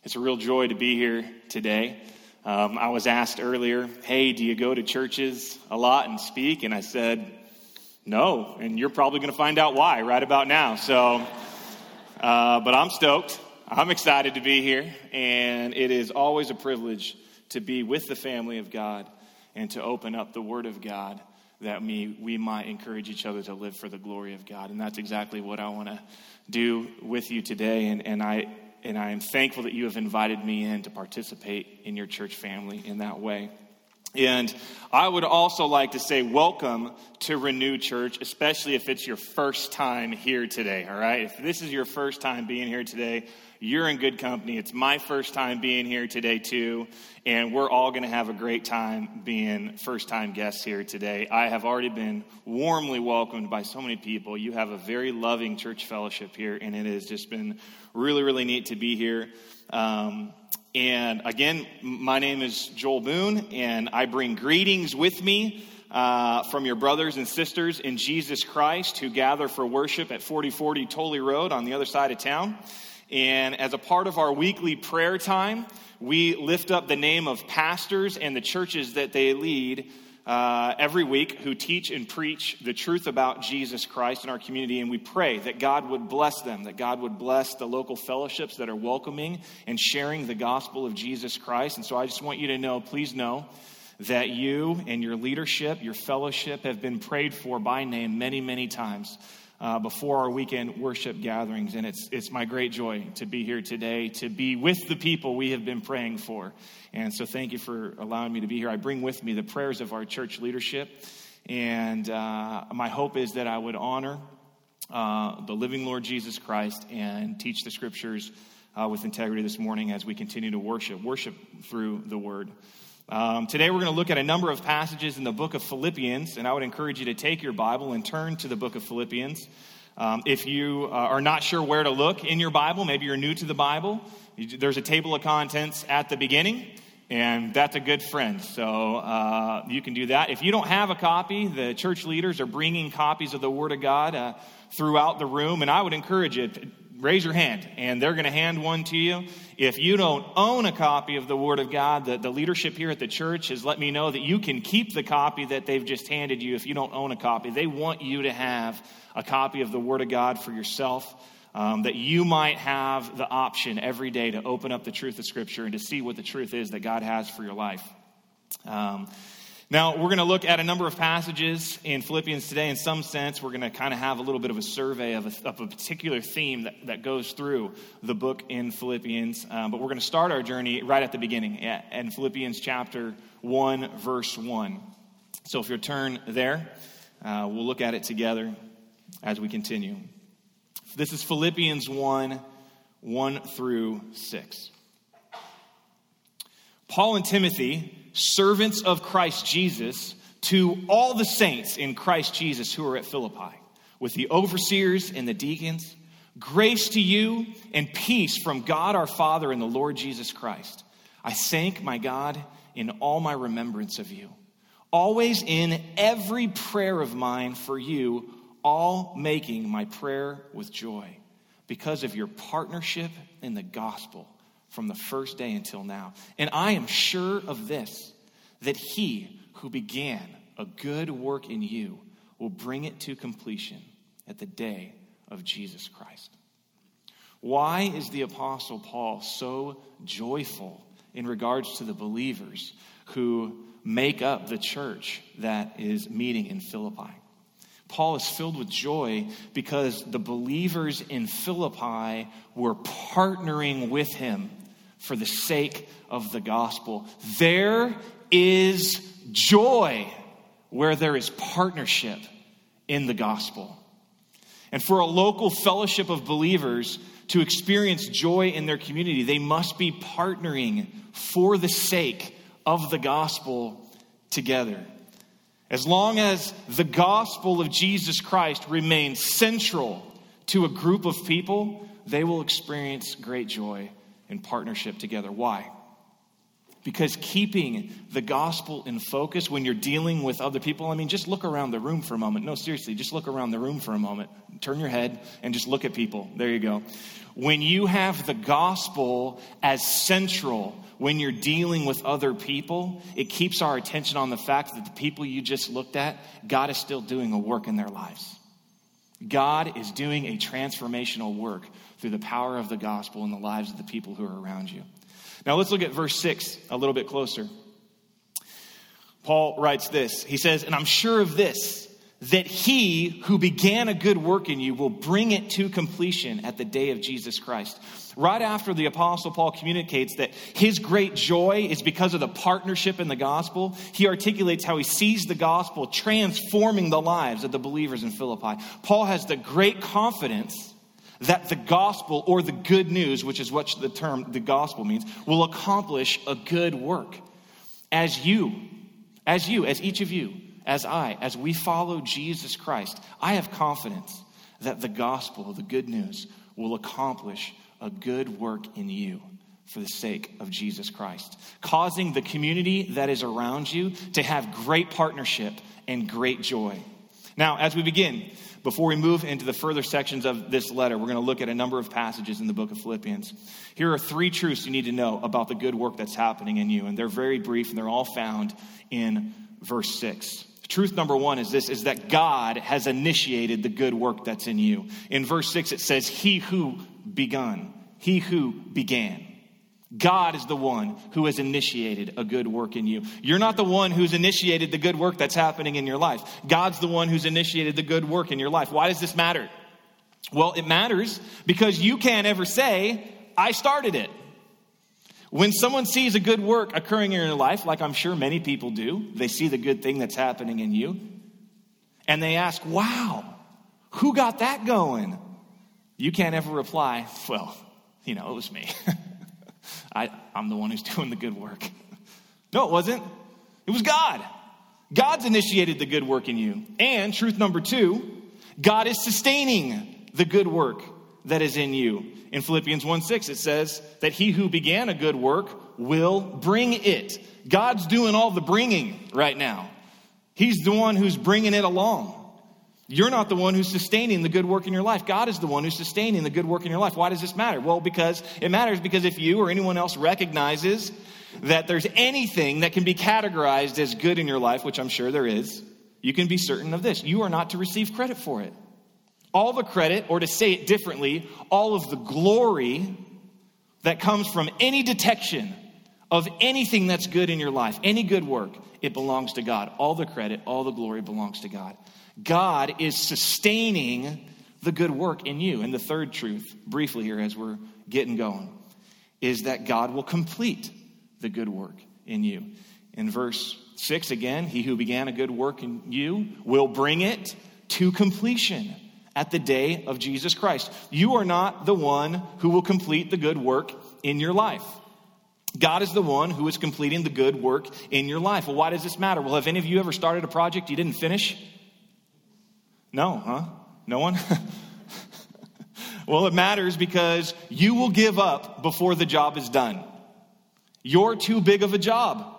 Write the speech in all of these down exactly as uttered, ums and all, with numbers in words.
It's a real joy to be here today. Um, I was asked earlier, hey, do you go to churches a lot and speak? And I said, no, and you're probably going to find out why right about now. So, uh, but I'm stoked. I'm excited to be here, and it is always a privilege to be with the family of God and to open up the Word of God that we, we might encourage each other to live for the glory of God. And that's exactly what I want to do with you today, and, and I and I am thankful that you have invited me in to participate in your church family in that way. And I would also like to say welcome to Renew Church, especially if it's your first time here today, all right? If this is your first time being here today, you're in good company. It's my first time being here today, too, and we're all going to have a great time being first-time guests here today. I have already been warmly welcomed by so many people. You have a very loving church fellowship here, and it has just been really, really neat to be here. Um, and again, my name is Joel Boone, and I bring greetings with me uh, from your brothers and sisters in Jesus Christ who gather for worship at forty forty Tolley Road on the other side of town. And as a part of our weekly prayer time, we lift up the name of pastors and the churches that they lead uh, every week who teach and preach the truth about Jesus Christ in our community. And we pray that God would bless them, that God would bless the local fellowships that are welcoming and sharing the gospel of Jesus Christ. And so I just want you to know, please know, that you and your leadership, your fellowship have been prayed for by name many, many times. Uh, before our weekend worship gatherings. And it's it's my great joy to be here today, to be with the people we have been praying for. And so thank you for allowing me to be here. I bring with me the prayers of our church leadership. And uh, my hope is that I would honor uh, the living Lord Jesus Christ and teach the scriptures uh, with integrity this morning as we continue to worship, worship through the word. Um, today we're going to look at a number of passages in the book of Philippians, and I would encourage you to take your Bible and turn to the book of Philippians. Um, if you uh, are not sure where to look in your Bible, maybe you're new to the Bible, you, there's a table of contents at the beginning, and that's a good friend, so uh, you can do that. If you don't have a copy, the church leaders are bringing copies of the Word of God uh, throughout the room, and I would encourage you to raise your hand, and they're going to hand one to you. If you don't own a copy of the Word of God, the, the leadership here at the church has let me know that you can keep the copy that they've just handed you if you don't own a copy. They want you to have a copy of the Word of God for yourself, um, that you might have the option every day to open up the truth of Scripture and to see what the truth is that God has for your life. Um Now, we're going to look at a number of passages in Philippians today. In some sense, we're going to kind of have a little bit of a survey of a, of a particular theme that, that goes through the book in Philippians. Um, but we're going to start our journey right at the beginning, at, in Philippians chapter one, verse one. So if you'll turn there, uh, we'll look at it together as we continue. This is Philippians one, one through six. Paul and Timothy, servants of Christ Jesus, to all the saints in Christ Jesus who are at Philippi, with the overseers and the deacons, grace to you and peace from God our Father and the Lord Jesus Christ. I thank my God in all my remembrance of you, always in every prayer of mine for you, all making my prayer with joy, because of your partnership in the gospel from the first day until now. And I am sure of this, that he who began a good work in you will bring it to completion at the day of Jesus Christ. Why is the Apostle Paul so joyful in regards to the believers who make up the church that is meeting in Philippi? Paul is filled with joy because the believers in Philippi were partnering with him for the sake of the gospel. There is joy where there is partnership in the gospel. And for a local fellowship of believers to experience joy in their community, they must be partnering for the sake of the gospel together. As long as the gospel of Jesus Christ remains central to a group of people, they will experience great joy and partnership together. Why? Because keeping the gospel in focus when you're dealing with other people, I mean, just look around the room for a moment. No, seriously, just look around the room for a moment. Turn your head and just look at people. There you go. When you have the gospel as central when you're dealing with other people, it keeps our attention on the fact that the people you just looked at, God is still doing a work in their lives. God is doing a transformational work through the power of the gospel in the lives of the people who are around you. Now let's look at verse six a little bit closer. Paul writes this. He says, and I'm sure of this, that he who began a good work in you will bring it to completion at the day of Jesus Christ. Right after the Apostle Paul communicates that his great joy is because of the partnership in the gospel, he articulates how he sees the gospel transforming the lives of the believers in Philippi. Paul has the great confidence that the gospel, or the good news, which is what the term the gospel means, will accomplish a good work. As you, as you, as each of you, as I, as we follow Jesus Christ, I have confidence that the gospel, the good news, will accomplish a good work in you for the sake of Jesus Christ, causing the community that is around you to have great partnership and great joy. Now, as we begin, before we move into the further sections of this letter, we're going to look at a number of passages in the book of Philippians. Here are three truths you need to know about the good work that's happening in you. And they're very brief, and they're all found in verse six. Truth number one is this, is that God has initiated the good work that's in you. In verse six, it says, he who begun, he who began. God is the one who has initiated a good work in you. You're not the one who's initiated the good work that's happening in your life. God's the one who's initiated the good work in your life. Why does this matter? Well, it matters because you can't ever say, I started it. When someone sees a good work occurring in your life, like I'm sure many people do, they see the good thing that's happening in you, and they ask, wow, who got that going? You can't ever reply, well, you know, it was me. I, I'm the one who's doing the good work. No, it wasn't. It was God. God's initiated the good work in you. And truth number two, God is sustaining the good work that is in you. In Philippians one six, it says that he who began a good work will bring it. God's doing all the bringing right now. He's the one who's bringing it along. You're not the one who's sustaining the good work in your life. God is the one who's sustaining the good work in your life. Why does this matter? Well, because it matters because if you or anyone else recognizes that there's anything that can be categorized as good in your life, which I'm sure there is, you can be certain of this. You are not to receive credit for it. All the credit, or to say it differently, all of the glory that comes from any detection of anything that's good in your life, any good work, it belongs to God. All the credit, all the glory belongs to God. God is sustaining the good work in you. And the third truth, briefly here as we're getting going, is that God will complete the good work in you. In verse six again, he who began a good work in you will bring it to completion at the day of Jesus Christ. You are not the one who will complete the good work in your life. God is the one who is completing the good work in your life. Well, why does this matter? Well, have any of you ever started a project you didn't finish? No, huh? No one? Well, it matters because you will give up before the job is done. You're too big of a job.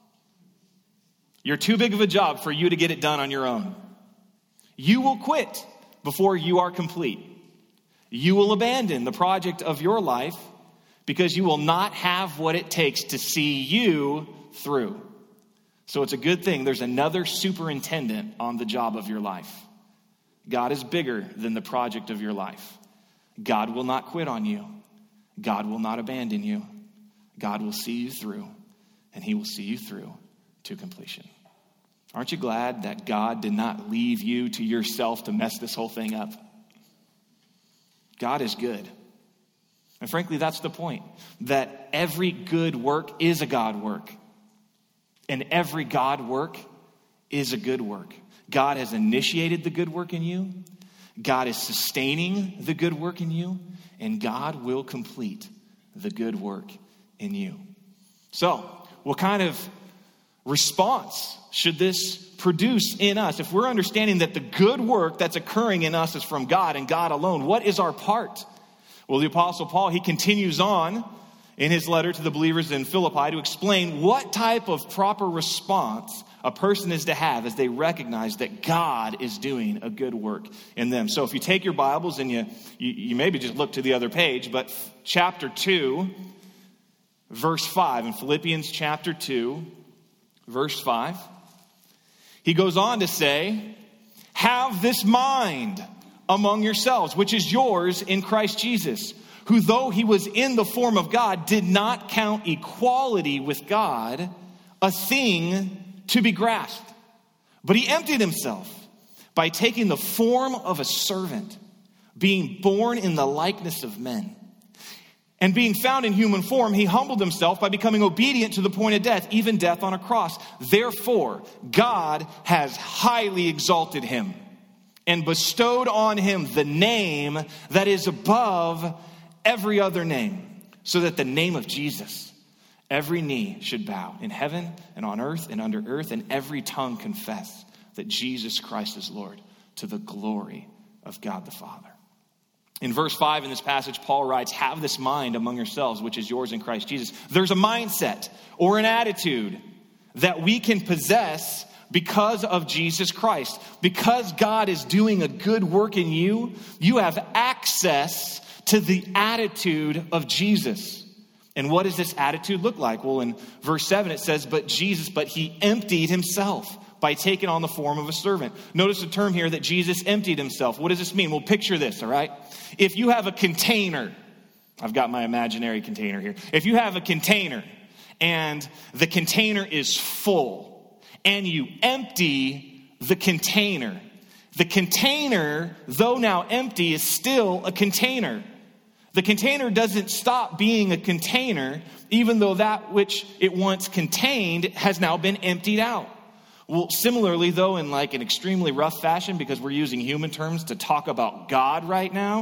You're too big of a job for you to get it done on your own. You will quit before you are complete. You will abandon the project of your life because you will not have what it takes to see you through. So it's a good thing there's another superintendent on the job of your life. God is bigger than the project of your life. God will not quit on you. God will not abandon you. God will see you through, and he will see you through to completion. Aren't you glad that God did not leave you to yourself to mess this whole thing up? God is good. And frankly, that's the point, that every good work is a God work. And every God work is a good work. God has initiated the good work in you. God is sustaining the good work in you. And God will complete the good work in you. So, what kind of response should this produce in us? If we're understanding that the good work that's occurring in us is from God and God alone, what is our part? Well, the Apostle Paul, he continues on in his letter to the believers in Philippi to explain what type of proper response a person is to have as they recognize that God is doing a good work in them. So if you take your Bibles and you, you, you maybe just look to the other page, but chapter two, verse five, in Philippians chapter two, verse five, he goes on to say, have this mind among yourselves, which is yours in Christ Jesus, who though he was in the form of God, did not count equality with God a thing to be grasped. But he emptied himself by taking the form of a servant, being born in the likeness of men. And being found in human form, he humbled himself by becoming obedient to the point of death, even death on a cross. Therefore, God has highly exalted him and bestowed on him the name that is above every other name, so that the name of Jesus, every knee should bow in heaven and on earth and under earth, and every tongue confess that Jesus Christ is Lord, to the glory of God the Father. In verse five in this passage, Paul writes, have this mind among yourselves, which is yours in Christ Jesus. There's a mindset or an attitude that we can possess because of Jesus Christ. Because God is doing a good work in you, you have access to the attitude of Jesus. And what does this attitude look like? Well, in verse seven, it says, but Jesus, but he emptied himself by taking on the form of a servant. Notice the term here that Jesus emptied himself. What does this mean? Well, picture this, all right? If you have a container, I've got my imaginary container here. If you have a container and the container is full and you empty the container, the container, though now empty, is still a container. The container doesn't stop being a container, even though that which it once contained has now been emptied out. Well, similarly, though, in like an extremely rough fashion, because we're using human terms to talk about God right now,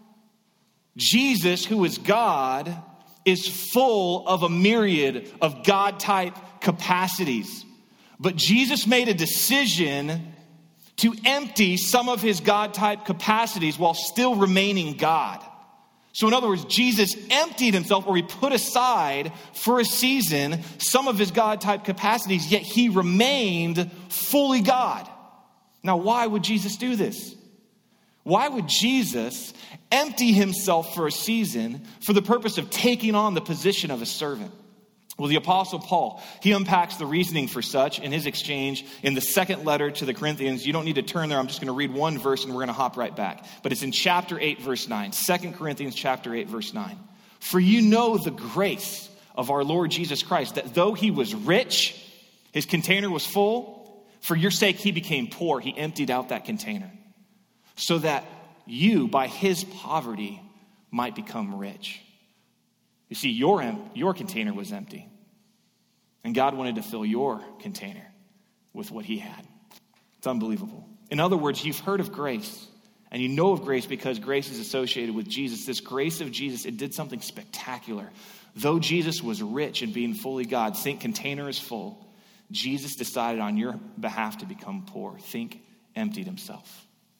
Jesus, who is God, is full of a myriad of God-type capacities. But Jesus made a decision to empty some of his God-type capacities while still remaining God. So in other words, Jesus emptied himself, or he put aside for a season some of his God-type capacities, yet he remained fully God. Now, why would Jesus do this? Why would Jesus empty himself for a season for the purpose of taking on the position of a servant? Well, the Apostle Paul, he unpacks the reasoning for such in his exchange in the second letter to the Corinthians. You don't need to turn there. I'm just going to read one verse and we're going to hop right back. But it's in chapter eight, verse nine. Second Corinthians chapter eight, verse nine. For you know the grace of our Lord Jesus Christ, that though he was rich, his container was full. For your sake, he became poor. He emptied out that container so that you, by his poverty, might become rich. You see, your, your container was empty. And God wanted to fill your container with what he had. It's unbelievable. In other words, you've heard of grace. And you know of grace because grace is associated with Jesus. This grace of Jesus, it did something spectacular. Though Jesus was rich in being fully God, think container is full. Jesus decided on your behalf to become poor. Think emptied himself.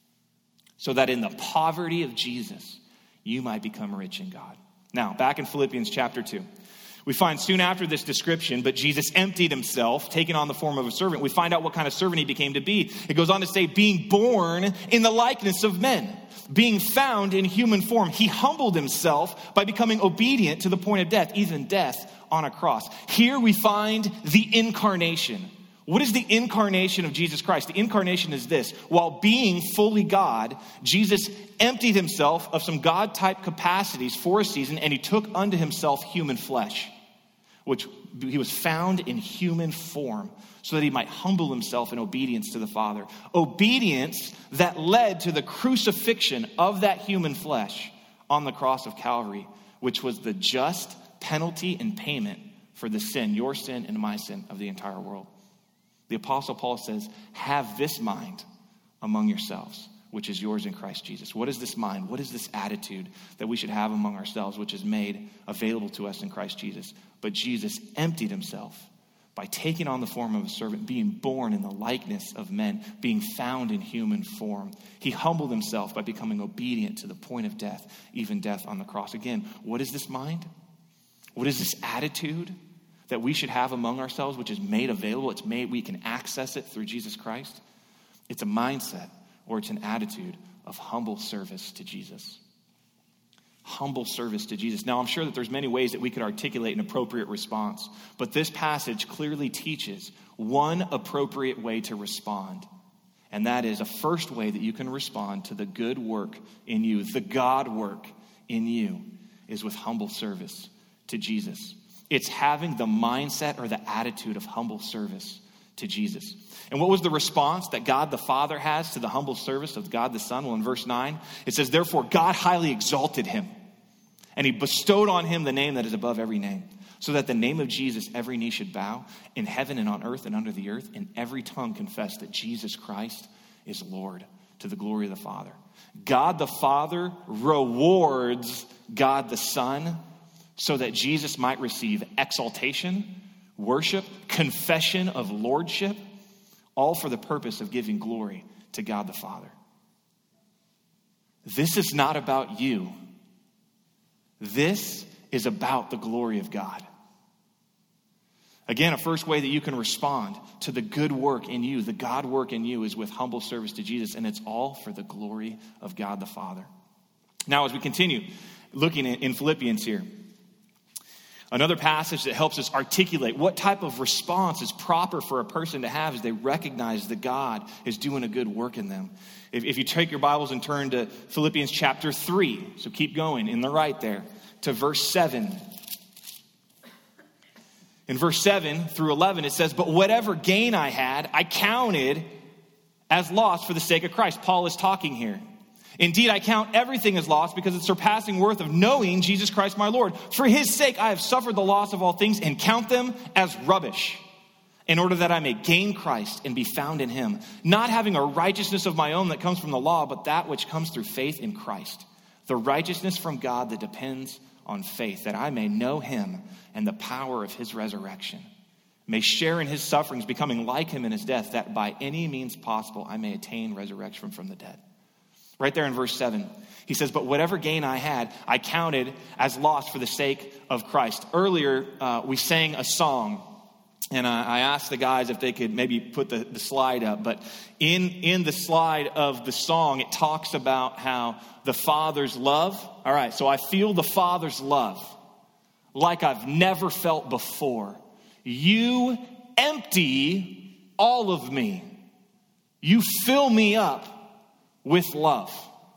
So that in the poverty of Jesus, you might become rich in God. Now, back in Philippians chapter two, we find soon after this description, but Jesus emptied himself, taking on the form of a servant. We find out what kind of servant he became to be. It goes on to say, being born in the likeness of men, being found in human form. He humbled himself by becoming obedient to the point of death, even death on a cross. Here we find the incarnation. What is the incarnation of Jesus Christ? The incarnation is this. While being fully God, Jesus emptied himself of some God-type capacities for a season, and he took unto himself human flesh, which he was found in human form, so that he might humble himself in obedience to the Father. Obedience that led to the crucifixion of that human flesh on the cross of Calvary, which was the just penalty and payment for the sin, your sin and my sin, of the entire world. The Apostle Paul says, have this mind among yourselves, which is yours in Christ Jesus. What is this mind? What is this attitude that we should have among ourselves, which is made available to us in Christ Jesus? But Jesus emptied himself by taking on the form of a servant, being born in the likeness of men, being found in human form. He humbled himself by becoming obedient to the point of death, even death on the cross. Again, what is this mind? What is this attitude that we should have among ourselves, which is made available? It's made, we can access it through Jesus Christ. It's a mindset, or it's an attitude of humble service to Jesus. Humble service to Jesus. Now, I'm sure that there's many ways that we could articulate an appropriate response, but this passage clearly teaches one appropriate way to respond. And that is a first way that you can respond to the good work in you, the God work in you, is with humble service to Jesus. It's having the mindset or the attitude of humble service to Jesus. And what was the response that God the Father has to the humble service of God the Son? Well, in verse nine, it says, therefore God highly exalted him, and he bestowed on him the name that is above every name, so that the name of Jesus every knee should bow, in heaven and on earth and under the earth, and every tongue confess that Jesus Christ is Lord, to the glory of the Father. God the Father rewards God the Son so that Jesus might receive exaltation, worship, confession of lordship, all for the purpose of giving glory to God the Father. This is not about you. This is about the glory of God. Again, a first way that you can respond to the good work in you, the God work in you, is with humble service to Jesus, and it's all for the glory of God the Father. Now, as we continue looking in Philippians here, another passage that helps us articulate what type of response is proper for a person to have as they recognize that God is doing a good work in them. If, if you take your Bibles and turn to Philippians chapter three, so keep going in the right there, to verse seven. In verse seven through eleven, it says, but whatever gain I had, I counted as loss for the sake of Christ. Paul is talking here. Indeed, I count everything as loss because it's surpassing worth of knowing Jesus Christ my Lord. For his sake, I have suffered the loss of all things and count them as rubbish, in order that I may gain Christ and be found in him, not having a righteousness of my own that comes from the law, but that which comes through faith in Christ, the righteousness from God that depends on faith, that I may know him and the power of his resurrection, may share in his sufferings, becoming like him in his death, that by any means possible I may attain resurrection from the dead. Right there in verse seven, he says, but whatever gain I had, I counted as loss for the sake of Christ. Earlier, uh, we sang a song, and I, I asked the guys if they could maybe put the, the slide up. But in, in the slide of the song, it talks about how the Father's love. All right, so I feel the Father's love like I've never felt before. You empty all of me. You fill me up with love.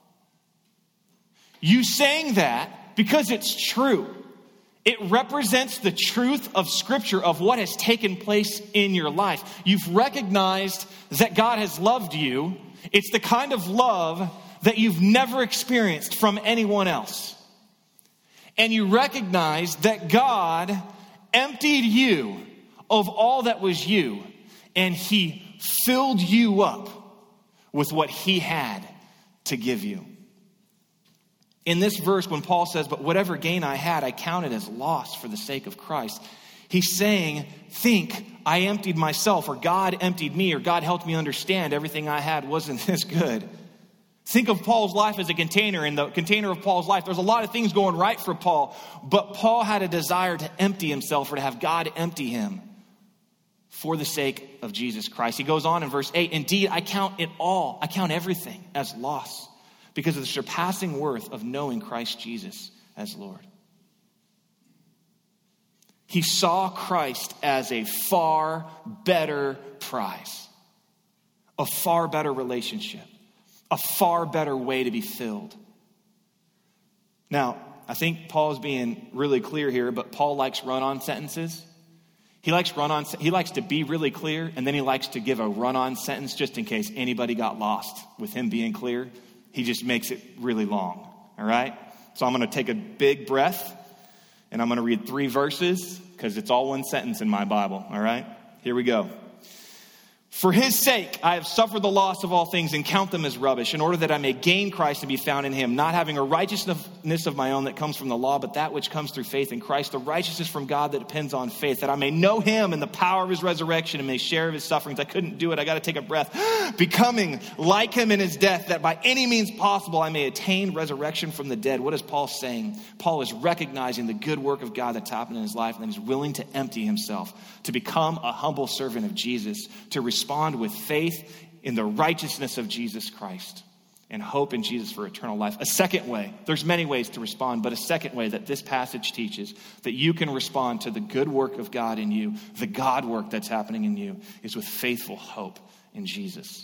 You sang that because it's true. It represents the truth of Scripture, of what has taken place in your life. You've recognized that God has loved you. It's the kind of love that you've never experienced from anyone else. And you recognize that God emptied you of all that was you, and he filled you up with what he had to give you. In this verse, when Paul says, but whatever gain I had, I counted as loss for the sake of Christ, he's saying, think I emptied myself, or God emptied me, or God helped me understand everything I had wasn't this good. Think of Paul's life as a container. In the container of Paul's life, there's a lot of things going right for Paul, but Paul had a desire to empty himself, or to have God empty him for the sake of Jesus Christ. He goes on in verse eight, indeed, I count it all, I count everything as loss because of the surpassing worth of knowing Christ Jesus as Lord. He saw Christ as a far better prize, a far better relationship, a far better way to be filled. Now, I think Paul's being really clear here, but Paul likes run-on sentences. He likes run-on. He likes to be really clear, and then he likes to give a run-on sentence just in case anybody got lost with him being clear. He just makes it really long. All right? So I'm going to take a big breath, and I'm going to read three verses because it's all one sentence in my Bible. All right? Here we go. For his sake, I have suffered the loss of all things and count them as rubbish, in order that I may gain Christ and be found in him, not having a righteousness of my own that comes from the law, but that which comes through faith in Christ, the righteousness from God that depends on faith, that I may know him and the power of his resurrection and may share of his sufferings. I couldn't do it. I got to take a breath. Becoming like him in his death, that by any means possible I may attain resurrection from the dead. What is Paul saying? Paul is recognizing the good work of God that's happened in his life, and then he's willing to empty himself, to become a humble servant of Jesus, to respond with faith in the righteousness of Jesus Christ and hope in Jesus for eternal life. A second way, there's many ways to respond, but a second way that this passage teaches that you can respond to the good work of God in you, the God work that's happening in you, is with faithful hope in Jesus.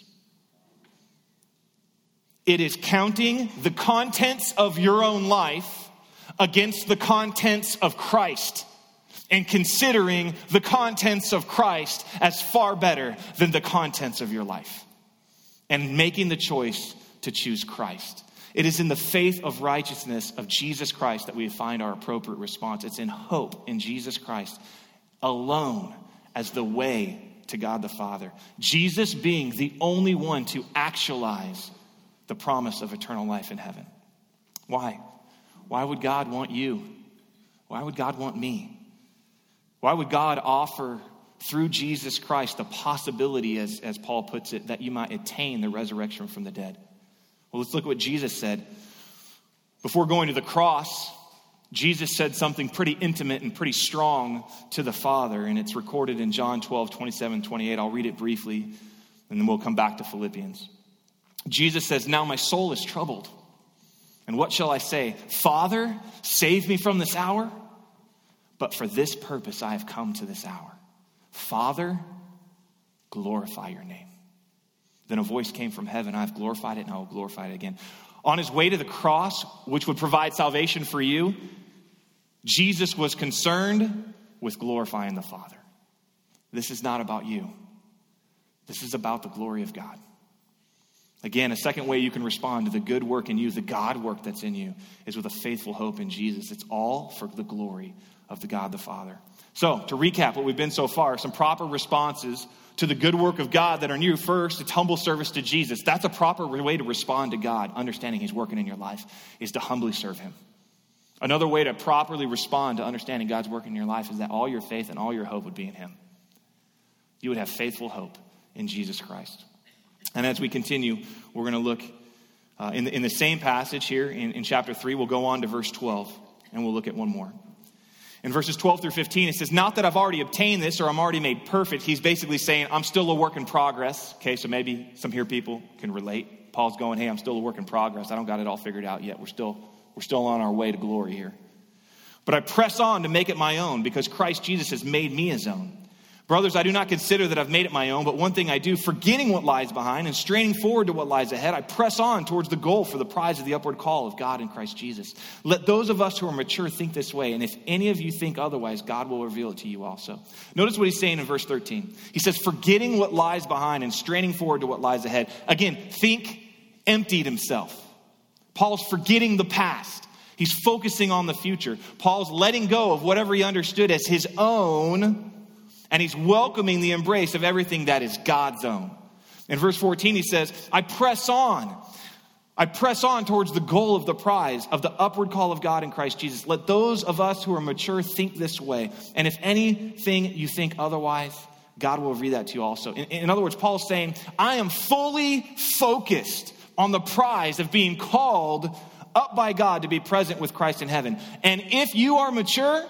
It is counting the contents of your own life against the contents of Christ, and considering the contents of Christ as far better than the contents of your life, and making the choice to choose Christ. It is in the faith of righteousness of Jesus Christ that we find our appropriate response. It's in hope in Jesus Christ alone as the way to God the Father. Jesus being the only one to actualize the promise of eternal life in heaven. Why? Why would God want you? Why would God want me? Why would God offer through Jesus Christ the possibility, as, as Paul puts it, that you might attain the resurrection from the dead? Well, let's look at what Jesus said. Before going to the cross, Jesus said something pretty intimate and pretty strong to the Father, and it's recorded in John twelve, twenty-seven, twenty-eight. I'll read it briefly, and then we'll come back to Philippians. Jesus says, "Now my soul is troubled, and what shall I say? Father, save me from this hour? But for this purpose I have come to this hour. Father, glorify your name." Then a voice came from heaven, "I have glorified it, and I will glorify it again." On his way to the cross, which would provide salvation for you, Jesus was concerned with glorifying the Father. This is not about you. This is about the glory of God. Again, a second way you can respond to the good work in you, the God work that's in you, is with a faithful hope in Jesus. It's all for the glory of the God the Father. So, to recap what we've been so far, some proper responses to the good work of God that are in you. First, it's humble service to Jesus. That's a proper way to respond to God, understanding he's working in your life, is to humbly serve him. Another way to properly respond to understanding God's work in your life is that all your faith and all your hope would be in him. You would have faithful hope in Jesus Christ. And as we continue, we're going to look uh, in, the, in the same passage here in, in chapter three. We'll go on to verse twelve, and we'll look at one more. In verses twelve through fifteen, it says, "Not that I've already obtained this or I'm already made perfect." He's basically saying, I'm still a work in progress. Okay, so maybe some here people can relate. Paul's going, hey, I'm still a work in progress. I don't got it all figured out yet. We're still, we're still on our way to glory here. "But I press on to make it my own, because Christ Jesus has made me his own. Brothers, I do not consider that I've made it my own, but one thing I do, forgetting what lies behind and straining forward to what lies ahead, I press on towards the goal for the prize of the upward call of God in Christ Jesus. Let those of us who are mature think this way, and if any of you think otherwise, God will reveal it to you also." Notice what he's saying in verse thirteen. He says, forgetting what lies behind and straining forward to what lies ahead. Again, think emptied himself. Paul's forgetting the past. He's focusing on the future. Paul's letting go of whatever he understood as his own, and he's welcoming the embrace of everything that is God's own. In verse fourteen, he says, I press on. I press on towards the goal of the prize of the upward call of God in Christ Jesus. Let those of us who are mature think this way. And if anything you think otherwise, God will reveal that to you also. In, in other words, Paul is saying, I am fully focused on the prize of being called up by God to be present with Christ in heaven. And if you are mature,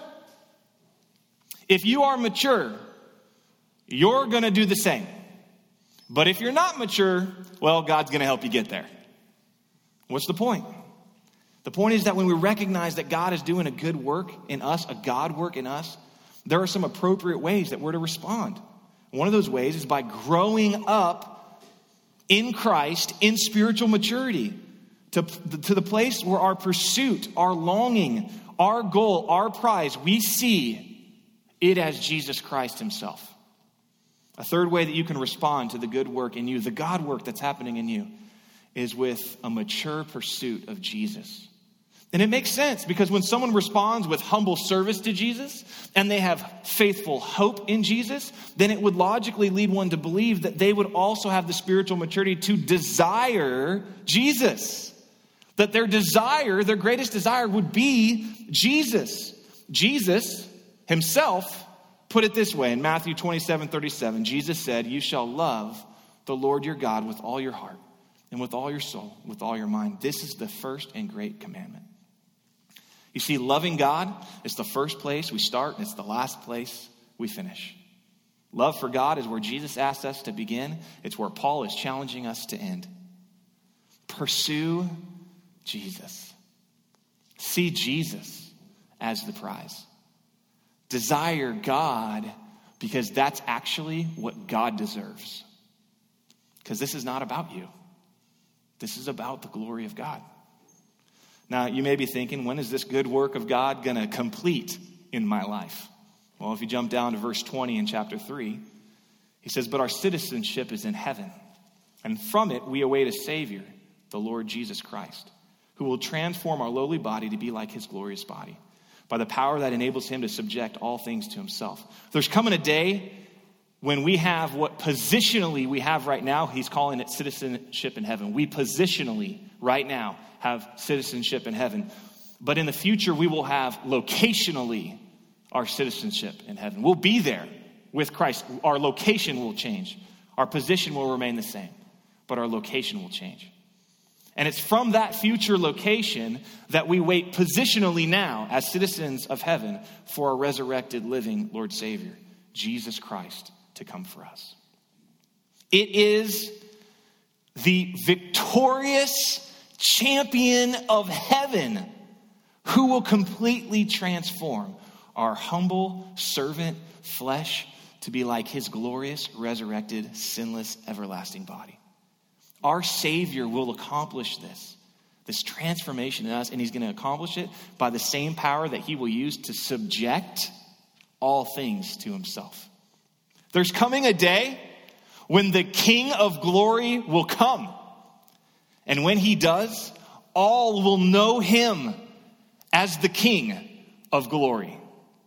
if you are mature, you're going to do the same. But if you're not mature, well, God's going to help you get there. What's the point? The point is that when we recognize that God is doing a good work in us, a God work in us, there are some appropriate ways that we're to respond. One of those ways is by growing up in Christ in spiritual maturity to, to the place where our pursuit, our longing, our goal, our prize, we see it as Jesus Christ himself. A third way that you can respond to the good work in you, the God work that's happening in you, is with a mature pursuit of Jesus. And it makes sense because when someone responds with humble service to Jesus and they have faithful hope in Jesus, then it would logically lead one to believe that they would also have the spiritual maturity to desire Jesus. That their desire, their greatest desire would be Jesus. Jesus himself put it this way in Matthew twenty-seven thirty-seven. Jesus said, "You shall love the Lord your God with all your heart and with all your soul, with all your mind. This is the first and great commandment." You see, loving God is the first place we start, and it's the last place we finish. Love for God is where Jesus asked us to begin. It's where Paul is challenging us to end. Pursue Jesus. See Jesus as the prize. Desire God because that's actually what God deserves. Because this is not about you. This is about the glory of God. Now, you may be thinking, when is this good work of God going to complete in my life? Well, if you jump down to verse twenty in chapter three, he says, "But our citizenship is in heaven, and from it we await a Savior, the Lord Jesus Christ, who will transform our lowly body to be like his glorious body, by the power that enables him to subject all things to himself." There's coming a day when we have what positionally we have right now. He's calling it citizenship in heaven. We positionally right now have citizenship in heaven. But in the future, we will have locationally our citizenship in heaven. We'll be there with Christ. Our location will change. Our position will remain the same, but our location will change. And it's from that future location that we wait positionally now as citizens of heaven for our resurrected, living Lord Savior, Jesus Christ, to come for us. It is the victorious champion of heaven who will completely transform our humble servant flesh to be like his glorious, resurrected, sinless, everlasting body. Our Savior will accomplish this, this transformation in us, and he's going to accomplish it by the same power that he will use to subject all things to himself. There's coming a day when the King of glory will come. And when he does, all will know him as the King of glory.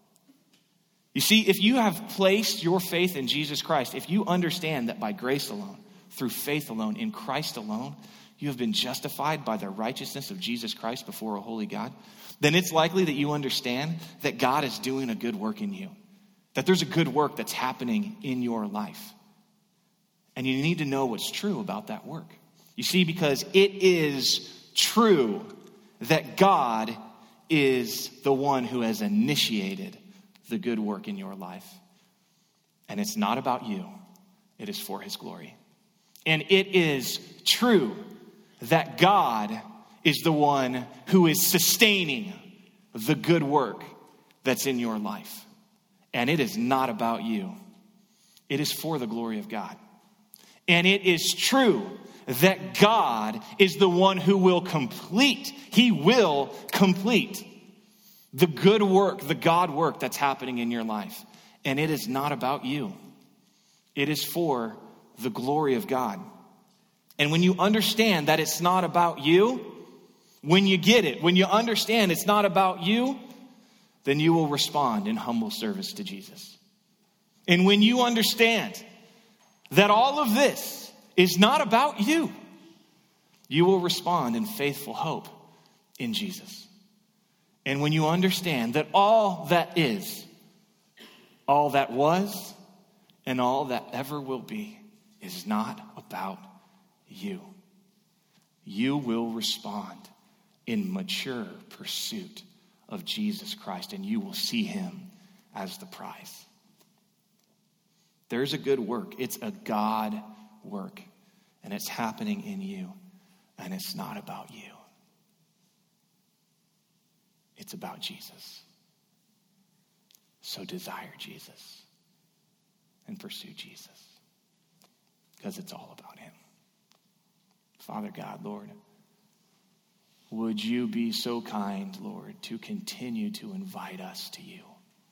You see, if you have placed your faith in Jesus Christ, if you understand that by grace alone, through faith alone, in Christ alone, you have been justified by the righteousness of Jesus Christ before a holy God, then it's likely that you understand that God is doing a good work in you, that there's a good work that's happening in your life. And you need to know what's true about that work. You see, because it is true that God is the one who has initiated the good work in your life. And it's not about you. It is for his glory. And it is true that God is the one who is sustaining the good work that's in your life. And it is not about you. It is for the glory of God. And it is true that God is the one who will complete, he will complete the good work, the God work that's happening in your life. And it is not about you. It is for the glory of God. And when you understand that it's not about you, when you get it, when you understand it's not about you, then you will respond in humble service to Jesus. And when you understand that all of this is not about you, you will respond in faithful hope in Jesus. And when you understand that all that is, all that was, and all that ever will be is not about you, you will respond in mature pursuit of Jesus Christ, and you will see him as the prize. There's a good work. It's a God work, and it's happening in you, and it's not about you. It's about Jesus. So desire Jesus and pursue Jesus, because it's all about him. Father God, Lord, would you be so kind, Lord, to continue to invite us to you.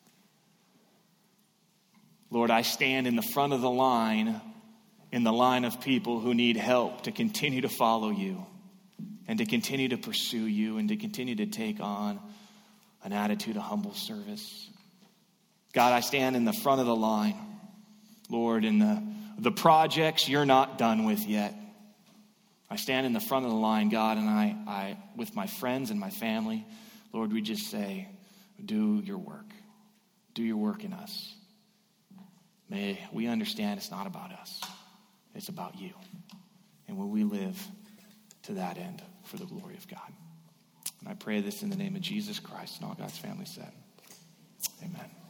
Lord, I stand in the front of the line, in the line of people who need help to continue to follow you. and to continue to pursue you and to continue to take on an attitude of humble service. God, I stand in the front of the line, Lord, in the, the projects you're not done with yet. I stand in the front of the line, God, and I, I, with my friends and my family, Lord, we just say, do your work. Do your work in us. May we understand it's not about us. It's about you. And will we live to that end for the glory of God? And I pray this in the name of Jesus Christ and all God's family said. Amen.